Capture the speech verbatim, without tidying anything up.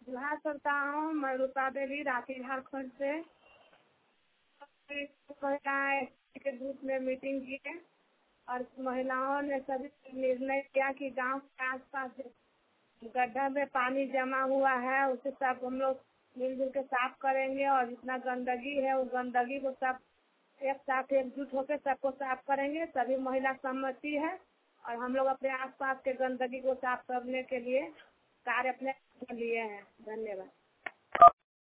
सुधा करता हूँ। मैं रूपा देवी राखी झारखंड से। महिलाएं के ग्रुप में मीटिंग की है और महिलाओं ने सभी निर्णय किया कि गांव के आसपास गड्ढा में पानी जमा हुआ है उसे सब हम लोग मिलजुल के साफ करेंगे और जितना गंदगी है वो गंदगी को सब एक साथ एकजुट होकर सबको साफ करेंगे। सभी महिला सहमति है और हम लोग अपने आसपास के गंदगी को साफ करने के लिए कार्य अपने लिए हैं। धन्यवाद।